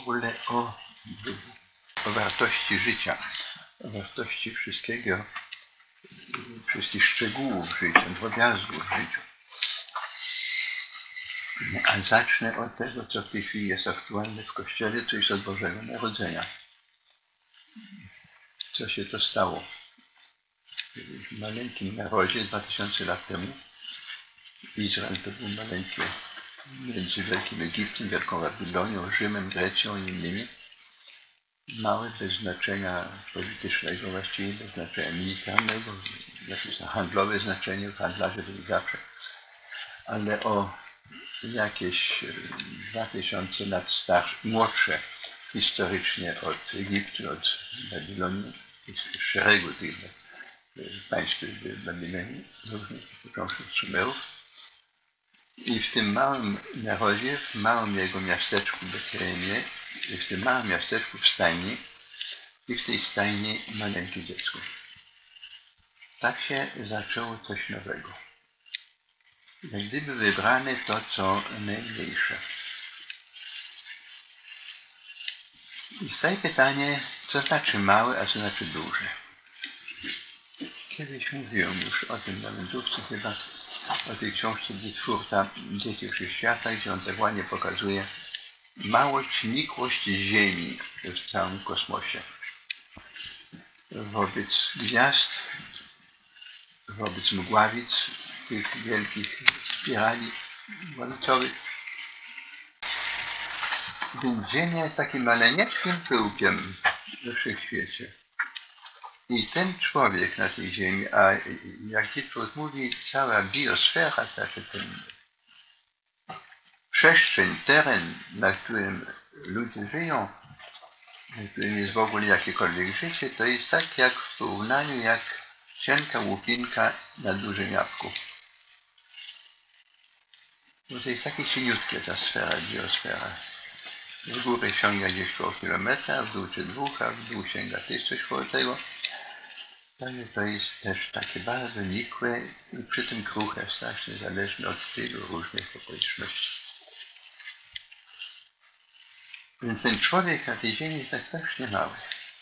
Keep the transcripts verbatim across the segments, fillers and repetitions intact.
ogóle o, o wartości życia, o wartości wszystkiego, wszystkich szczegółów życia, drobiazgów w życiu. A zacznę od tego, co w tej chwili jest aktualne w Kościele, to jest od Bożego Narodzenia. Co się to stało? W maleńkim narodzie dwa tysiące lat temu Izrael to był maleńkie między Wielkim Egiptem, Wielką Babilonią, Rzymem, Grecją i innymi. Małe, bez znaczenia politycznego, właściwie bez znaczenia militarnego, jakieś handlowe znaczenie, handlarze byli zawsze, ale o jakieś dwa tysiące lat starsze, młodsze historycznie od Egiptu, od Babilonii, z szeregu tych państw w Babilonii, różnych, począwszy od Sumerów. I w tym małym narodzie, w małym jego miasteczku Betlejemie, i w tym małym miasteczku w stajni, i w tej stajni maleńkie dziecko. Tak się zaczęło coś nowego. Jak gdyby wybrane to, co najmniejsze. I staje pytanie, co znaczy małe, a co znaczy duże. Kiedyś mówiłem już o tym na wędrówce chyba, o tej książce Wytwórca Dzieci Wszechświata, gdzie on tak ładnie pokazuje małość, nikłość Ziemi w całym kosmosie. Wobec gwiazd, wobec mgławic, tych wielkich spirali łańcowych. Więc Ziemia jest takim maleńkim pyłkiem we wszechświecie. I ten człowiek na tej Ziemi, a jak Hitler mówi, cała biosfera, znaczy ten przestrzeń, teren, na którym ludzie żyją, na którym jest w ogóle jakiekolwiek życie, to jest tak jak w porównaniu jak cienka łupinka na dużym jabłku. Bo to jest takie cieniutkie ta sfera, biosfera. W górę sięga gdzieś koło kilometra, w dół czy dwóch, a w dół sięga też coś koło tego. Ale to jest też takie bardzo nikłe i przy tym kruche, strasznie zależne od tylu różnych okoliczności. Więc ten człowiek na tej ziemi jest tak strasznie mały.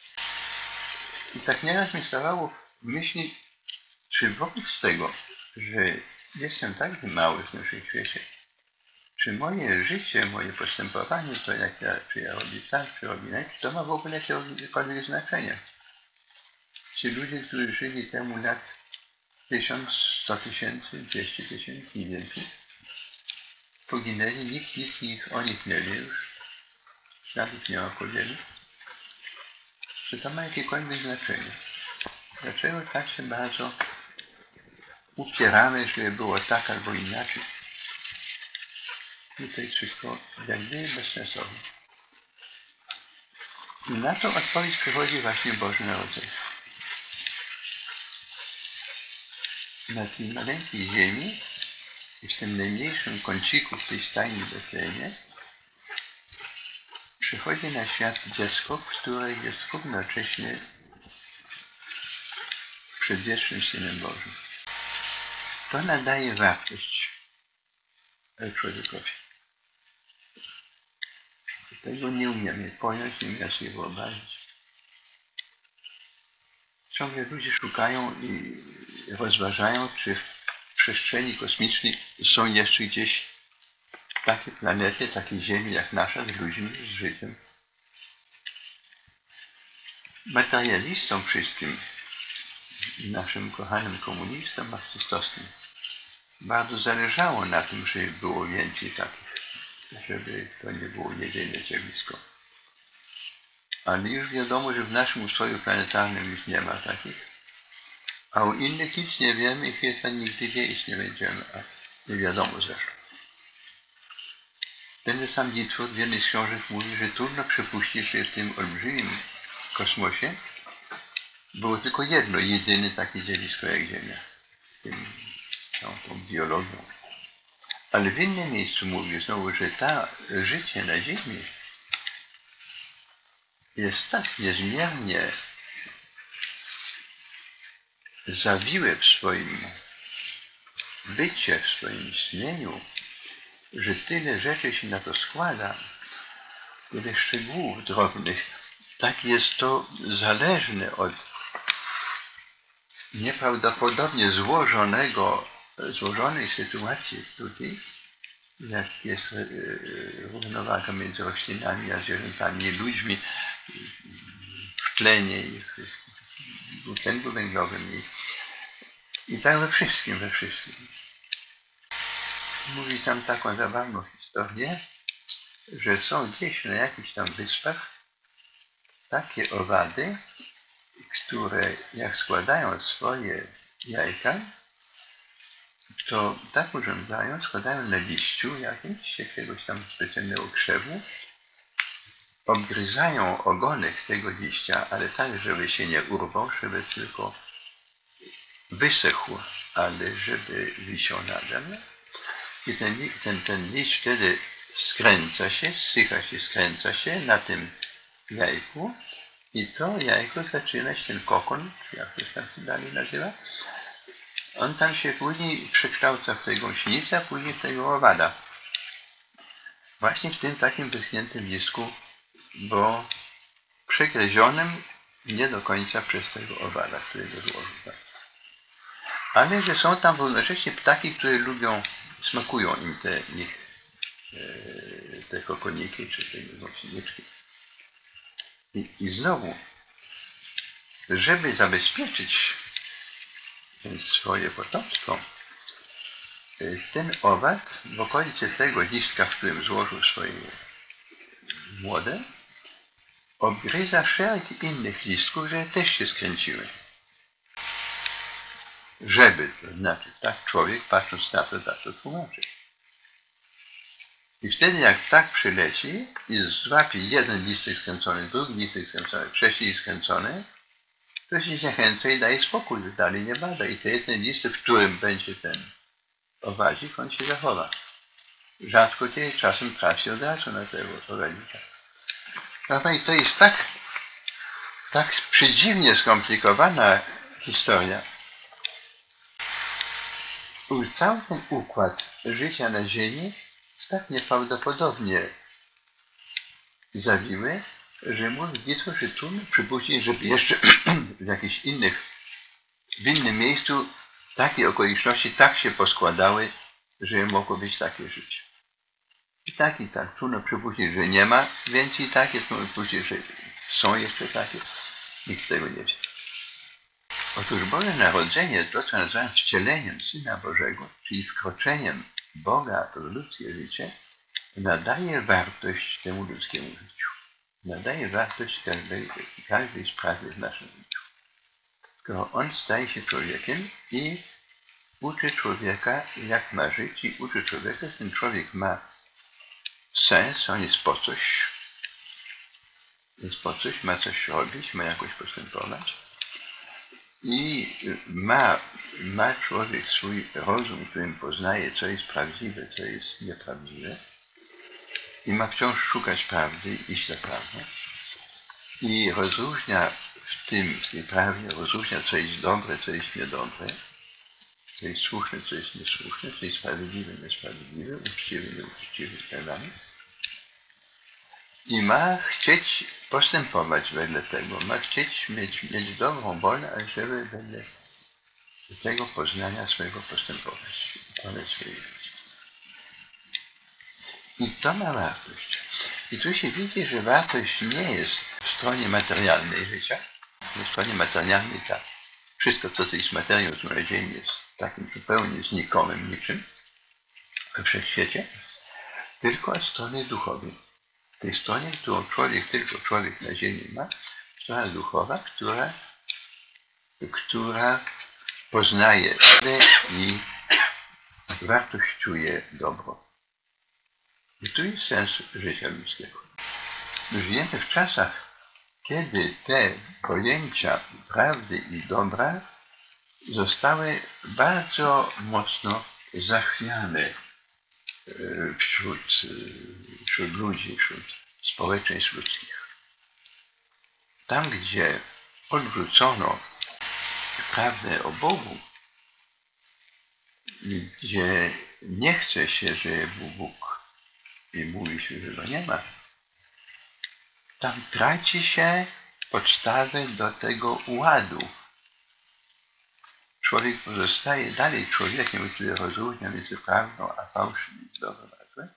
I tak nieraz mi stawało myśleć, czy wobec tego, że jestem tak mały w tym świecie, czy moje życie, moje postępowanie, to jak ja, czy ja robię tak, czy robię tak, to ma w ogóle jakiekolwiek znaczenie. Ci ludzie, którzy żyli temu lat tysiąc, sto tysięcy, dwieście tysięcy, nie więcej, poginęli, nikt nic ich o nich nie wie już, śladów nie ma po ziemi. Czy to ma jakiekolwiek znaczenie? Dlaczego tak się bardzo upieramy, żeby było tak albo inaczej? I to jest wszystko jak gdyby bezsensowne. I na to odpowiedź przychodzi właśnie Boże Narodzenie. Na tej maleńkiej ziemi i w tym najmniejszym kąciku w tej stajni Betlejemie przychodzi na świat dziecko, które jest równocześnie przedwiecznym Synem Bożym. To nadaje wartość człowiekowi. Tego nie umiemy pojąć, nie umiemy sobie wyobrazić. Ciągle ludzie szukają i rozważają, czy w przestrzeni kosmicznej są jeszcze gdzieś takie planety, takie Ziemi jak nasza, z ludźmi, z życiem. Materialistom wszystkim, naszym kochanym komunistom marksistowskim, bardzo zależało na tym, żeby było więcej takich, żeby to nie było jedyne zjawisko. Ale już wiadomo, że w naszym ustroju planetarnym już nie ma takich, a o innych nic nie wiemy i chyba nigdy wiedzieć nie będziemy, a nie wiadomo zresztą. Ten sam Ditfurth w jednej z książek mówi, że trudno przypuścić, że w tym olbrzymim kosmosie było tylko jedno, jedyne takie zjawisko jak Ziemia, tym, tą, tą biologią. Ale w innym miejscu mówi znowu, że ta życie na Ziemi jest tak niezmiernie zawiłe w swoim bycie, w swoim istnieniu, że tyle rzeczy się na to składa, tyle szczegółów drobnych. Tak jest to zależne od nieprawdopodobnie złożonego, złożonej sytuacji tutaj, jak jest równowaga między roślinami a zwierzętami i ludźmi w tlenie i w dwutlenku węglowym i, i tak we wszystkim, we wszystkim. Mówi tam taką zabawną historię, że są gdzieś na jakichś tam wyspach takie owady, które jak składają swoje jajka, to tak urządzają, składają na liściu jakimś, jakiegoś tam specjalnego krzewu, obgryzają ogonek tego liścia, ale tak, żeby się nie urwał, żeby tylko wysechł, ale żeby wisiał nadal. I ten, ten, ten liść wtedy skręca się, zsycha się, skręca się na tym jajku i to jajko zaczyna się, ten kokon, jak to się tam dalej nazywa, on tam się później przekształca w tej gąsienicę, a później w tego owada. Właśnie w tym takim wyschniętym listku, bo przegryzionym nie do końca przez tego owada, którego złożył. Tak. Ale że są tam równocześnie ptaki, które lubią, smakują im te ich e, te kokoniki czy te gąsieniczki. I, I znowu, żeby zabezpieczyć swoje potomstwo, ten owad w okolicy tego listka, w którym złożył swoje młode, obgryza szereg innych listków, że też się skręciły. Żeby, to znaczy, tak człowiek patrząc na to, tak to tłumaczy. I wtedy jak ptak przyleci i złapie jeden listek skręcony, drugi listek skręcony, trzeci skręcony, to się zachęca i daje spokój, że dalej nie bada. I to jest ten listek, w którym będzie ten owadzik, on się zachowa. Rzadko kiedy czasem trafi od razu na tego owadzika. Prawda? I to jest tak, tak przedziwnie skomplikowana historia. Cały ten układ życia na Ziemi jest tak nieprawdopodobnie zawiły, że mówi Gitło, że trudno przypuścić, żeby jeszcze w jakichś innych, w innym miejscu takie okoliczności tak się poskładały, że mogło być takie życie. I tak i tak. Trudno przypuścić, że nie ma więcej takie, trudno przypuścić, że są jeszcze takie. Nikt tego nie wie. Otóż Boże Narodzenie, to co nazywam wcieleniem Syna Bożego, czyli wkroczeniem Boga w ludzkie życie, nadaje wartość temu ludzkiemu życiu. Nadaje wartość każdej, każdej sprawie w naszym życiu. Skoro On staje się człowiekiem i uczy człowieka, jak ma żyć, i uczy człowieka, że ten człowiek ma sens, on jest po coś, jest po coś, ma coś robić, ma jakoś postępować. I ma, ma człowiek swój rozum, którym poznaje, co jest prawdziwe, co jest nieprawdziwe. I ma wciąż szukać prawdy i iść za prawdą. I rozróżnia w tym, w tej prawdzie, rozróżnia, co jest dobre, co jest niedobre, co jest słuszne, co jest niesłuszne, co jest sprawiedliwe, niesprawiedliwe, uczciwe, nieuczciwe i tak dalej. I ma chcieć postępować wedle tego, ma chcieć mieć, mieć dobrą wolę, ażeby wedle tego poznania swojego postępować, wolę swojej życia. I to ma wartość. I tu się widzi, że wartość nie jest w stronie materialnej życia. W stronie materialnej tak. Wszystko, co to jest materią tu na ziemi, jest takim zupełnie znikomym niczym we wszechświecie, tylko od strony duchowej. W tej stronie, którą człowiek, tylko człowiek na ziemi ma, strona duchowa, która, która poznaje i wartościuje dobro. I tu jest sens życia ludzkiego. Żyjemy w czasach, kiedy te pojęcia prawdy i dobra zostały bardzo mocno zachwiane wśród, wśród ludzi, wśród społeczeństw ludzkich. Tam, gdzie odwrócono prawdę o Bogu, gdzie nie chce się, że Bóg i mówi się, że go nie ma, tam traci się podstawę do tego ładu. Człowiek pozostaje dalej człowiekiem, który rozróżnia między prawdą a fałszem, między dobrem a złem,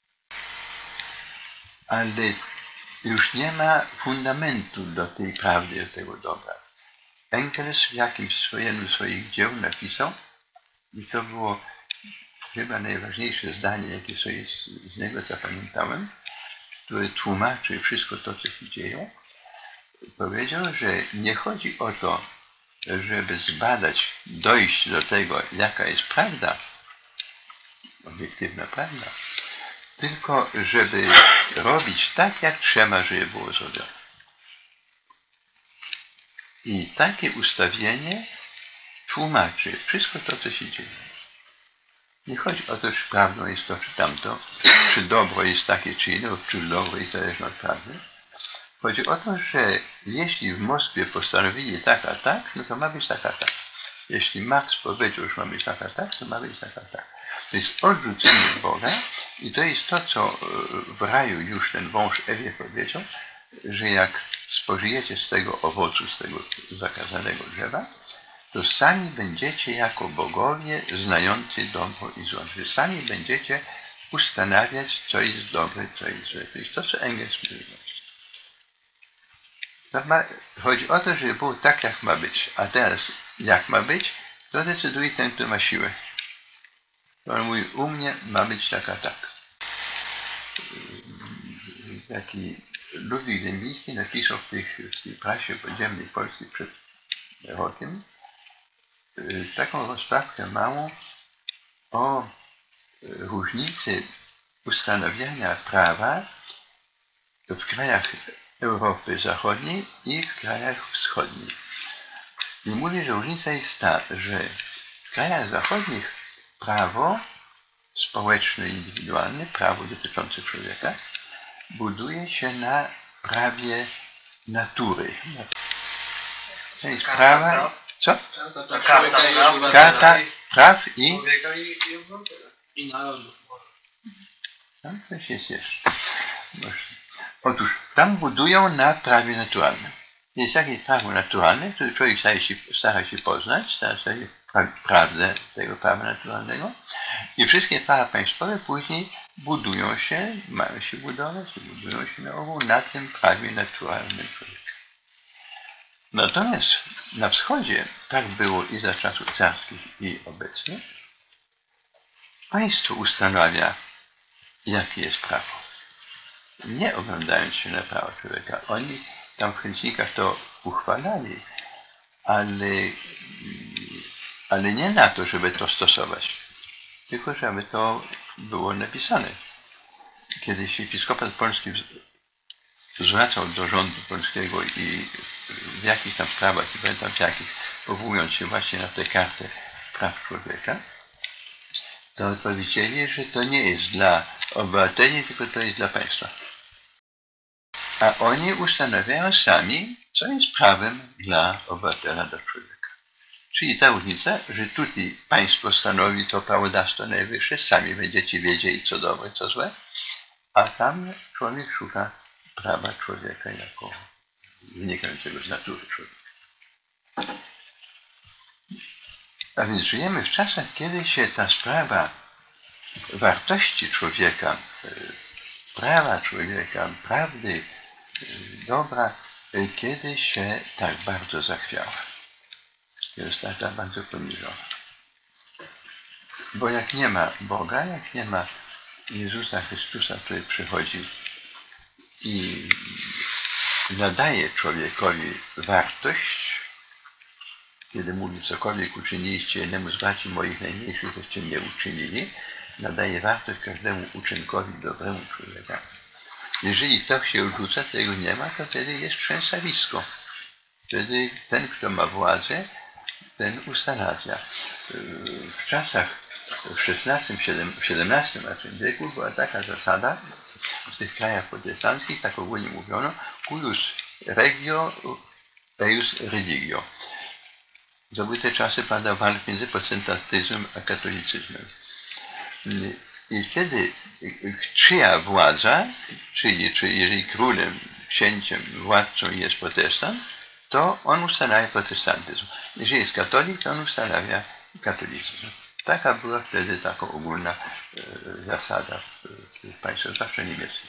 ale już nie ma fundamentu do tej prawdy, do tego dobra. Engels w jakimś swoim swoich dzieł napisał, i to było chyba najważniejsze zdanie, jakie sobie z, z niego zapamiętałem, które tłumaczy wszystko to, co się dzieje. Powiedział, że nie chodzi o to, żeby zbadać, dojść do tego, jaka jest prawda, obiektywna prawda, tylko żeby robić tak, jak trzeba, żeby było zrobione. I takie ustawienie tłumaczy wszystko to, co się dzieje. Nie chodzi o to, czy prawdą jest to, czy tamto, czy dobro jest takie, czy inne, czy dobro jest zależne od prawdy. Chodzi o to, że jeśli w Moskwie postanowili tak a tak, no to ma być tak a tak. Jeśli Marx powiedział, że ma być tak a tak, to ma być tak a tak. To jest odrzucenie Boga i to jest to, co w raju już ten wąż Ewie powiedział, że jak spożyjecie z tego owocu, z tego zakazanego drzewa, to sami będziecie jako bogowie znający dobro i zło. Że sami będziecie ustanawiać, co jest dobre, co jest złe. To jest to, co Engels mówił. Chodzi o to, żeby było tak, jak ma być. A teraz, jak ma być, to decyduje ten, kto ma siłę. On mówi, u mnie ma być tak, a tak. Taki Ludwik Dębiński napisał w tej, w tej prasie podziemnej Polski przed rokiem taką rozprawkę małą o różnicy ustanawiania prawa w krajach Europy Zachodniej i w krajach wschodnich. I mówię, że różnica jest ta, że w krajach zachodnich prawo społeczne, indywidualne, prawo dotyczące człowieka buduje się na prawie natury. To jest prawa... Co? Karta praw i... I narodów. No, coś jest jeszcze. Otóż tam budują na prawie naturalnym. Jest jakieś prawo naturalne, które człowiek stara się, stara się poznać, stara się pra prawdę tego prawa naturalnego i wszystkie prawa państwowe później budują się, mają się budować i budują się na ogół na tym prawie naturalnym człowieka. Natomiast na wschodzie tak było i za czasów carskich i obecnie. Państwo ustanawia, jakie jest prawo. Nie oglądając się na prawo człowieka. Oni tam w Helsinkach to uchwalali, ale, ale nie na to, żeby to stosować, tylko żeby to było napisane. Kiedyś episkopat polski zwracał do rządu polskiego i w jakichś tam sprawach, nie pamiętam w jakich, powołując się właśnie na tę kartę praw człowieka, to odpowiedzieli, że to nie jest dla obywateli, tylko to jest dla państwa. A oni ustanawiają sami, co jest prawem dla obywatela, dla człowieka. Czyli ta różnica, że tutaj państwo stanowi to prawodawstwo najwyższe, sami będziecie wiedzieli, co dobre, co złe, a tam człowiek szuka prawa człowieka jako wynikającego z natury człowieka. A więc żyjemy w czasach, kiedy się ta sprawa wartości człowieka, prawa człowieka, prawdy, dobra, kiedy się tak bardzo zachwiała. Jest tak bardzo poniżona. Bo jak nie ma Boga, jak nie ma Jezusa Chrystusa, który przychodzi i nadaje człowiekowi wartość, kiedy mówi, cokolwiek uczyniliście jednemu z braci moich najmniejszych, toście nie uczynili, nadaje wartość każdemu uczynkowi, dobremu człowieka. Jeżeli ktoś się odrzuca, tego nie ma, to wtedy jest trzęsawisko. Wtedy ten, kto ma władzę, ten ustanawia. W czasach w szesnastym, siedemnastym wieku była taka zasada w tych krajach protestanckich, tak ogólnie mówiono, cuius regio, eius religio. To były te czasy, prawda, walk między protestantyzmem a katolicyzmem. I wtedy czyja władza, czyli czy jeżeli królem, księciem, władcą jest protestant, to on ustanawia protestantyzm. Jeżeli jest katolik, to on ustanawia katolicyzm. Taka była wtedy taka ogólna e, zasada w, w państwach, zwłaszcza niemieckich.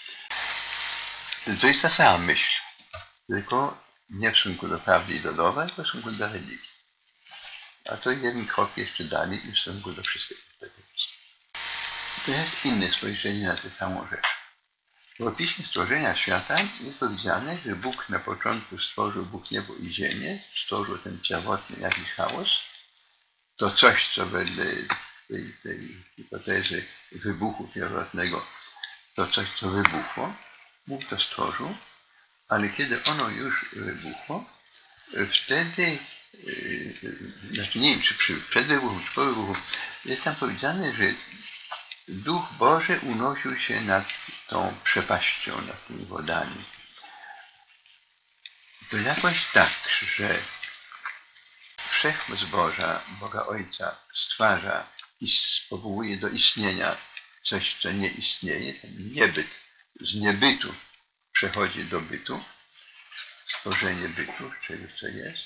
To jest ta sama myśl, tylko nie w stosunku do prawdy ideolowej, tylko w stosunku do religii. A to jeden krok jeszcze dalej i w stosunku do wszystkiego. To jest inne spojrzenie na tę samą rzecz. W opisie stworzenia świata jest powiedziane, że Bóg na początku stworzył Bóg niebo i ziemię, stworzył ten pierwotny jakiś chaos. To coś, co wedle tej, tej hipotezy wybuchu pierwotnego, to coś, co wybuchło, Bóg to stworzył, ale kiedy ono już wybuchło, wtedy, znaczy nie wiem, czy przy, przed wybuchem, czy po wybuchu, jest tam powiedziane, że Duch Boży unosił się nad tą przepaścią, nad tymi wodami. To jakoś tak, że wszechmoc Boża, Boga Ojca stwarza i powołuje do istnienia coś, co nie istnieje, ten niebyt, z niebytu przechodzi do bytu, stworzenie bytu, czegoś, co jest.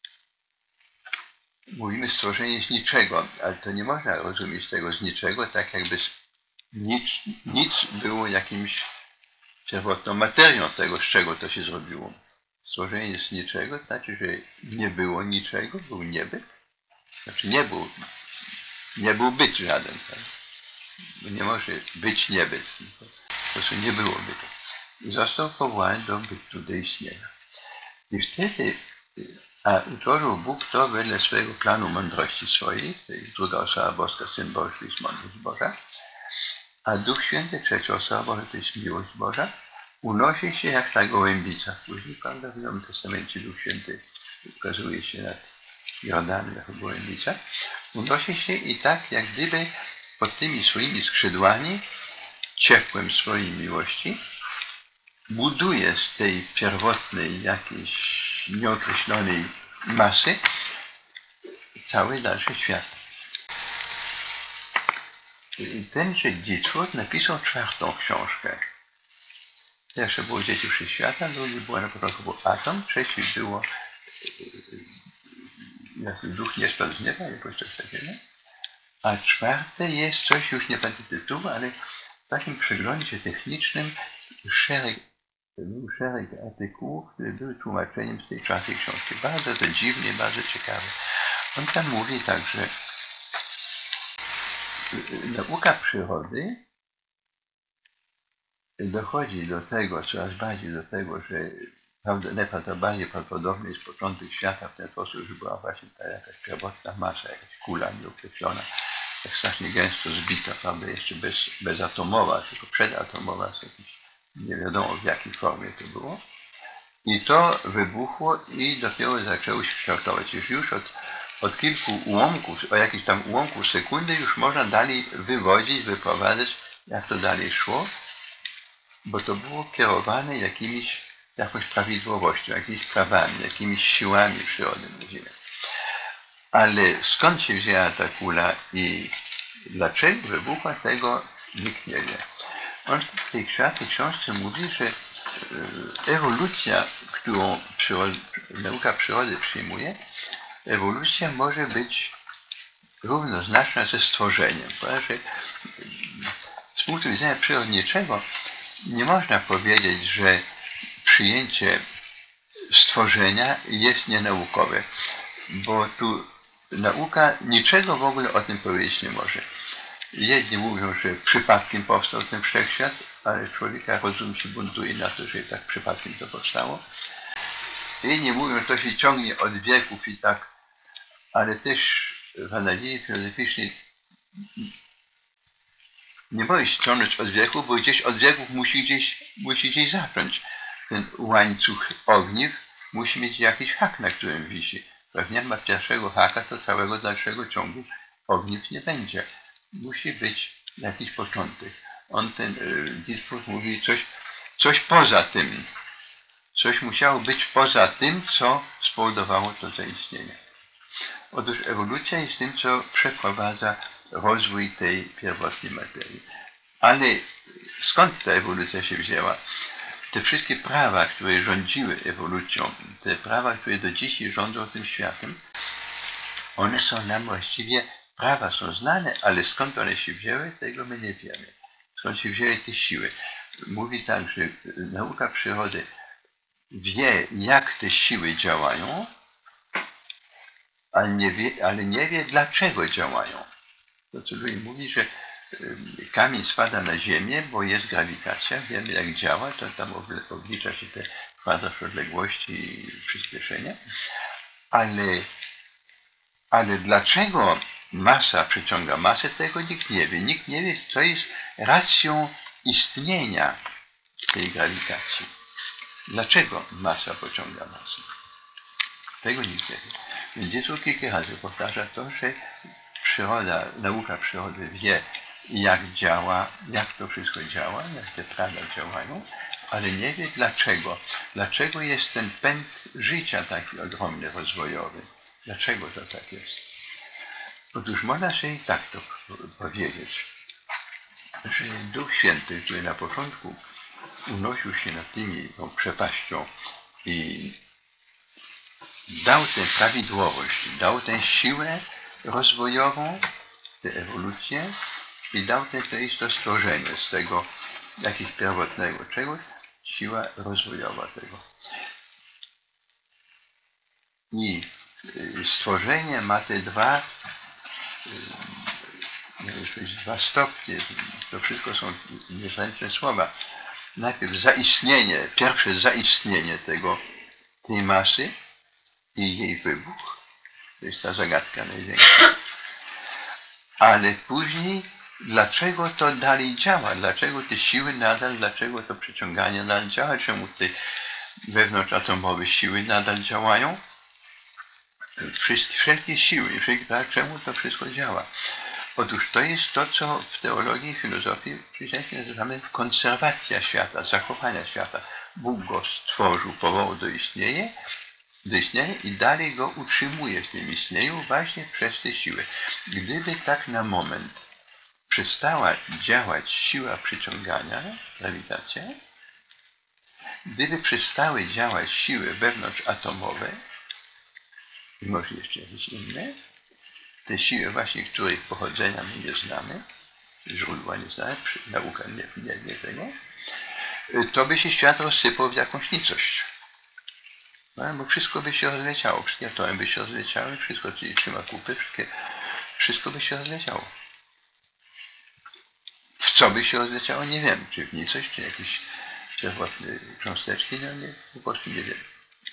Mówimy stworzenie z niczego, ale to nie można rozumieć tego z niczego, tak jakby nic, nic było jakimś pierwotną materią tego, z czego to się zrobiło. Stworzenie z niczego znaczy, że nie było niczego, był niebyt. Znaczy nie był, nie był byt żaden. Tak? Nie może być niebyt. Po prostu nie było bytu. I został powołany do bytu, do istnienia. I wtedy, a utworzył Bóg to wedle swojego planu mądrości swojej, to jest druga osoba boska, Syn Boży, to jest mądrość Boża, a Duch Święty, trzecia osoba Boża, to jest miłość Boża, unosi się jak ta gołębica. Później, prawda, w Nowym Testamencie Duch Święty ukazuje się nad Jordanem jako gołębica. Unosi się i tak, jak gdyby pod tymi swoimi skrzydłami, ciepłem swojej miłości, buduje z tej pierwotnej jakiejś nieokreślonej masy cały dalszy świat. Tenże Dietrich napisał czwartą książkę. Pierwsze było Dzieci Wszechświata, drugie było na początku był Atom, trzecie było jak duch nie spadł z nieba, jakoś coś takiego. A czwarte jest coś, już nie pamiętam tytułu, ale w takim przeglądzie technicznym szereg, był szereg artykułów, które były tłumaczeniem z tej czwartej książki. Bardzo to dziwnie, bardzo ciekawe. On tam mówi tak, że nauka przyrody dochodzi do tego, coraz bardziej do tego, że najprawdopodobniej prawdopodobnie jest początek świata w ten sposób, że była właśnie ta jakaś pierwotna masa, jakaś kula nieokreślona, tak strasznie gęsto zbita, prawda, jeszcze bez, bezatomowa, tylko przedatomowa, nie wiadomo w jakiej formie to było. I to wybuchło i dopiero zaczęło się kształtować. Już, już od, od kilku ułamków, o jakichś tam ułamków sekundy już można dalej wywodzić, wyprowadzać, jak to dalej szło, bo to było kierowane jakimiś, jakąś prawidłowością, jakimiś prawami, jakimiś siłami przyrody. Ale skąd się wzięła ta kula i dlaczego wybuchła, tego nikt nie wie. On w tej czwartej książce mówi, że ewolucja, którą przyrody, nauka przyrody przyjmuje, ewolucja może być równoznaczna ze stworzeniem. Że z punktu widzenia przyrodniczego nie można powiedzieć, że przyjęcie stworzenia jest nienaukowe, bo tu nauka niczego w ogóle o tym powiedzieć nie może. Jedni mówią, że przypadkiem powstał ten wszechświat, ale człowieka rozum się buntuje na to, że tak przypadkiem to powstało. Inni mówią, że to się ciągnie od wieków i tak, ale też w analizie filozoficznej nie może się ciągnąć od wieków, bo gdzieś od wieków musi gdzieś, musi gdzieś zacząć. Ten łańcuch ogniw musi mieć jakiś hak, na którym wisi. Jak nie ma pierwszego haka, to całego dalszego ciągu ogniw nie będzie. Musi być jakiś początek. On ten Dietrich mówi coś, coś poza tym. Coś musiało być poza tym, co spowodowało to zaistnienie. Otóż ewolucja jest tym, co przeprowadza rozwój tej pierwotnej materii. Ale skąd ta ewolucja się wzięła? te wszystkie prawa, które rządziły ewolucją, te prawa, które do dzisiaj rządzą tym światem, one są nam właściwie, prawa są znane, ale skąd one się wzięły, tego my nie wiemy. Skąd się wzięły te siły. Mówi tak, że nauka przyrody wie, jak te siły działają, ale nie wie, ale nie wie dlaczego działają. To co Louis mówi, że kamień spada na ziemię, bo jest grawitacja, wiemy jak działa, to tam oblicza się te kwadrat odległości i przyspieszenia, ale, ale dlaczego masa przyciąga masę, tego nikt nie wie. Nikt nie wie, co jest racją istnienia tej grawitacji. Dlaczego masa pociąga masę? Tego nikt nie wie. Więc Jezus kilka razy powtarza to, że przyroda, nauka przyrody wie, jak działa, jak to wszystko działa, jak te prawa działają, ale nie wie dlaczego. Dlaczego jest ten pęd życia taki ogromny, rozwojowy? Dlaczego to tak jest? Otóż można sobie tak to powiedzieć, że Duch Święty, który na początku unosił się nad tymi tą przepaścią i dał tę prawidłowość, dał tę siłę rozwojową, tę ewolucję i dał tę, to jest to stworzenie z tego jakiegoś pierwotnego czegoś, siła rozwojowa tego. I stworzenie ma te dwa, dwa stopnie, to wszystko są niezręczne słowa. Najpierw zaistnienie, pierwsze zaistnienie tego, tej masy i jej wybuch. To jest ta zagadka największa. Ale później, dlaczego to dalej działa? Dlaczego te siły nadal, dlaczego to przyciąganie nadal działa? Czemu te wewnątrzatomowe siły nadal działają? Wszystkie, wszelkie siły, wszelkie, czemu to wszystko działa? Otóż to jest to, co w teologii i filozofii chrześcijańskiej nazywamy konserwacja świata, zachowania świata. Bóg go stworzył, powołał do istnienia, do istnienia i dalej go utrzymuje w tym istnieniu właśnie przez te siły. Gdyby tak na moment przestała działać siła przyciągania, grawitacja, gdyby przestały działać siły wewnątrzatomowe, i może jeszcze jakieś inne, te siły właśnie, których pochodzenia my nie znamy, źródła nie znamy, nauka nie, nie wie tego, to by się świat rozsypał w jakąś nicość. No, bo wszystko by się rozleciało, wszystkie atomy by się rozleciały, wszystko, co trzyma kupy, wszystkie, wszystko by się rozleciało. W co by się rozleciało, nie wiem, czy w nicość, czy jakieś pierwotne cząsteczki, no nie, po prostu nie wiem.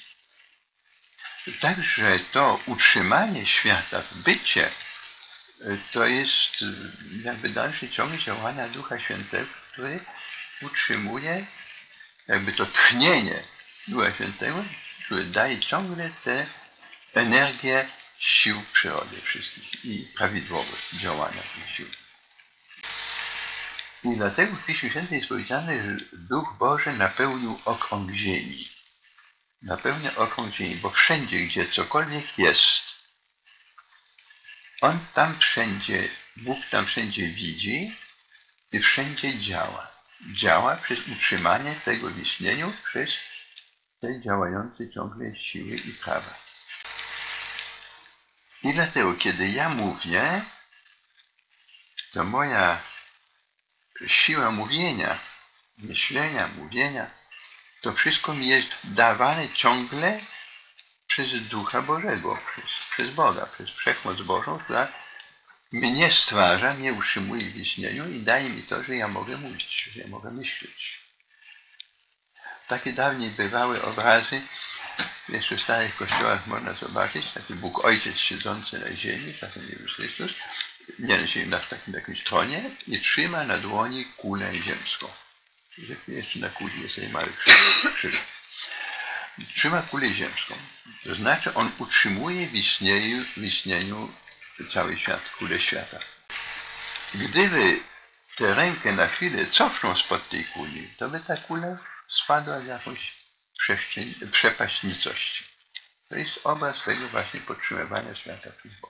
Także to utrzymanie świata w bycie, to jest jakby dalszy ciąg działania Ducha Świętego, który utrzymuje jakby to tchnienie Ducha Świętego, który daje ciągle tę energię sił przyrody wszystkich i prawidłowość działania tych sił. I dlatego w Piśmie Świętym jest powiedziane, że Duch Boży napełnił okrąg ziemi. Napełnia okrąg ziemi, bo wszędzie, gdzie cokolwiek jest, On tam wszędzie, Bóg tam wszędzie widzi i wszędzie działa. Działa przez utrzymanie tego w istnieniu, przez te działające ciągle siły i prawa. I dlatego, kiedy ja mówię, to moja siła mówienia, myślenia, mówienia, to wszystko mi jest dawane ciągle przez Ducha Bożego, przez, przez Boga, przez Wszechmoc Bożą, która mnie stwarza, mnie utrzymuje w istnieniu i daje mi to, że ja mogę mówić, że ja mogę myśleć. Takie dawniej bywały obrazy, jeszcze w starych kościołach można zobaczyć, taki Bóg Ojciec siedzący na ziemi, czasem Jezus Chrystus, nie na ziemi, na takim jakimś tronie i trzyma na dłoni kulę ziemską. Jeszcze na kuli jest jej mały krzyż. Trzyma kulę ziemską. To znaczy on utrzymuje w istnieniu, w istnieniu cały świat, kulę świata. Gdyby tę rękę na chwilę cofnął spod tej kuli, to by ta kula spadła w jakąś przestrzeń, przepaść nicości. To jest obraz tego właśnie podtrzymywania świata przez Boga.